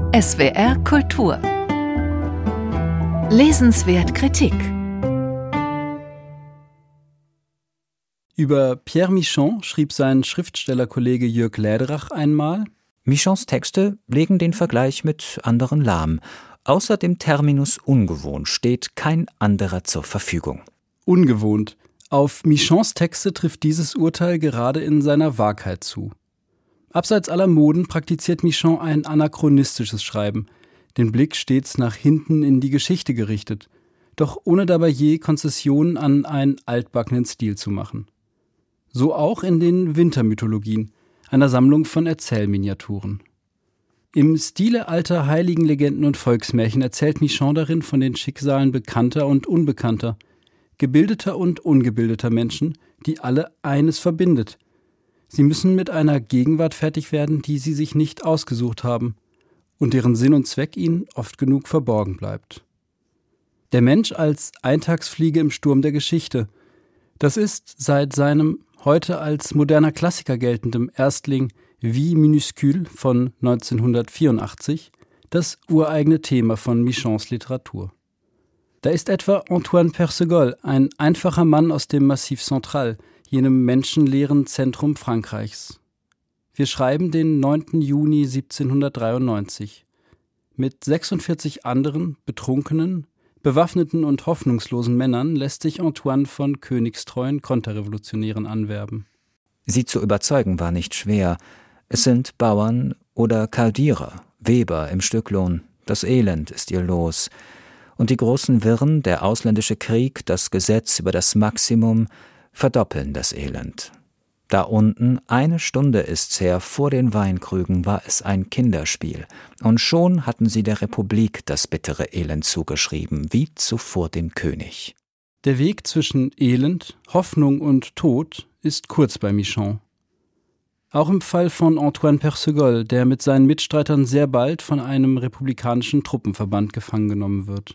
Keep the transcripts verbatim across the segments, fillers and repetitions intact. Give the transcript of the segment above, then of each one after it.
S W R Kultur. Lesenswert Kritik. Über Pierre Michon schrieb sein Schriftstellerkollege Jörg Läderach einmal: Michons Texte legen den Vergleich mit anderen lahm. Außer dem Terminus ungewohnt steht kein anderer zur Verfügung. Ungewohnt. Auf Michons Texte trifft dieses Urteil gerade in seiner Wahrheit zu. Abseits aller Moden praktiziert Michon ein anachronistisches Schreiben, den Blick stets nach hinten in die Geschichte gerichtet, doch ohne dabei je Konzessionen an einen altbackenen Stil zu machen. So auch in den Wintermythologien, einer Sammlung von Erzählminiaturen. Im Stile alter Heiligenlegenden und Volksmärchen erzählt Michon darin von den Schicksalen bekannter und unbekannter, gebildeter und ungebildeter Menschen, die alle eines verbindet. Sie müssen mit einer Gegenwart fertig werden, die sie sich nicht ausgesucht haben und deren Sinn und Zweck ihnen oft genug verborgen bleibt. Der Mensch als Eintagsfliege im Sturm der Geschichte, das ist seit seinem heute als moderner Klassiker geltendem Erstling Vie minuscule von neunzehnhundertvierundachtzig das ureigene Thema von Michons Literatur. Da ist etwa Antoine Perceval, ein einfacher Mann aus dem Massif Central, jenem menschenleeren Zentrum Frankreichs. Wir schreiben den neunten Juni siebzehnhundertdreiundneunzig. Mit sechsundvierzig anderen, betrunkenen, bewaffneten und hoffnungslosen Männern lässt sich Antoine von königstreuen Konterrevolutionären anwerben. Sie zu überzeugen war nicht schwer. Es sind Bauern oder Kaldierer, Weber im Stücklohn. Das Elend ist ihr Los. Und die großen Wirren, der ausländische Krieg, das Gesetz über das Maximum, verdoppeln das Elend. Da unten, eine Stunde ist's her, vor den Weinkrügen war es ein Kinderspiel. Und schon hatten sie der Republik das bittere Elend zugeschrieben, wie zuvor dem König. Der Weg zwischen Elend, Hoffnung und Tod ist kurz bei Michon. Auch im Fall von Antoine Perceval, der mit seinen Mitstreitern sehr bald von einem republikanischen Truppenverband gefangen genommen wird.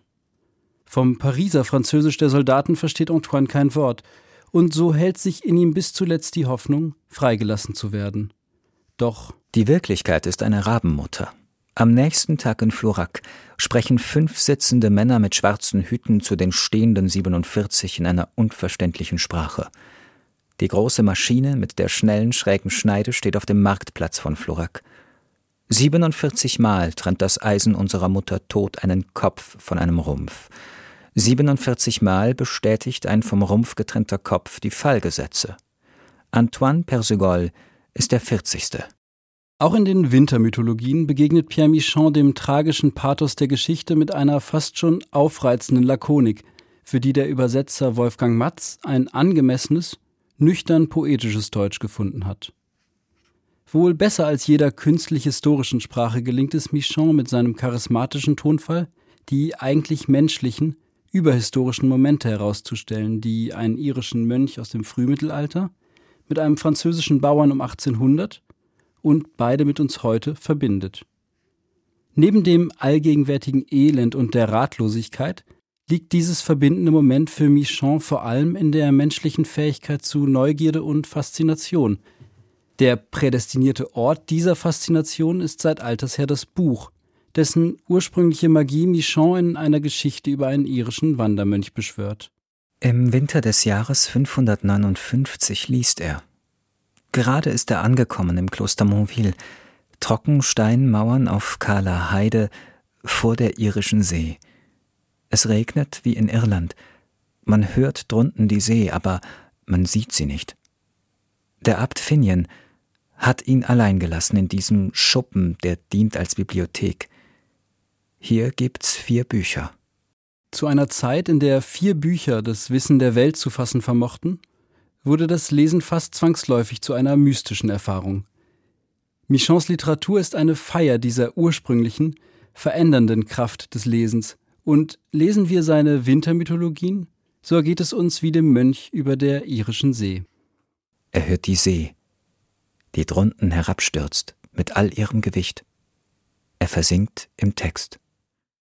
Vom Pariser Französisch der Soldaten versteht Antoine kein Wort, und so hält sich in ihm bis zuletzt die Hoffnung, freigelassen zu werden. Doch die Wirklichkeit ist eine Rabenmutter. Am nächsten Tag in Florac sprechen fünf sitzende Männer mit schwarzen Hüten zu den stehenden siebenundvierzig in einer unverständlichen Sprache. Die große Maschine mit der schnellen, schrägen Schneide steht auf dem Marktplatz von Florac. Siebenundvierzig Mal trennt das Eisen unserer Mutter tot einen Kopf von einem Rumpf. Siebenundvierzig Mal bestätigt ein vom Rumpf getrennter Kopf die Fallgesetze. Antoine Perceval ist der vierzigste. Auch in den Wintermythologien begegnet Pierre Michon dem tragischen Pathos der Geschichte mit einer fast schon aufreizenden Lakonik, für die der Übersetzer Wolfgang Matz ein angemessenes, nüchtern poetisches Deutsch gefunden hat. Wohl besser als jeder künstlich-historischen Sprache gelingt es Michon mit seinem charismatischen Tonfall, die eigentlich menschlichen, überhistorischen Momente herauszustellen, die einen irischen Mönch aus dem Frühmittelalter mit einem französischen Bauern um achtzehnhundert und beide mit uns heute verbindet. Neben dem allgegenwärtigen Elend und der Ratlosigkeit liegt dieses verbindende Moment für Michon vor allem in der menschlichen Fähigkeit zu Neugierde und Faszination. Der prädestinierte Ort dieser Faszination ist seit alters her das Buch, dessen ursprüngliche Magie Michon in einer Geschichte über einen irischen Wandermönch beschwört. Im Winter des Jahres fünfhundertneunundfünfzig liest er. Gerade ist er angekommen im Kloster Montville, Trockensteinmauern auf kahler Heide vor der irischen See. Es regnet wie in Irland. Man hört drunten die See, aber man sieht sie nicht. Der Abt Finian hat ihn allein gelassen in diesem Schuppen, der dient als Bibliothek. Hier gibt's vier Bücher. Zu einer Zeit, in der vier Bücher das Wissen der Welt zu fassen vermochten, wurde das Lesen fast zwangsläufig zu einer mystischen Erfahrung. Michons Literatur ist eine Feier dieser ursprünglichen, verändernden Kraft des Lesens. Und lesen wir seine Wintermythologien, so ergeht es uns wie dem Mönch über der irischen See. Er hört die See, die drunten herabstürzt mit all ihrem Gewicht. Er versinkt im Text.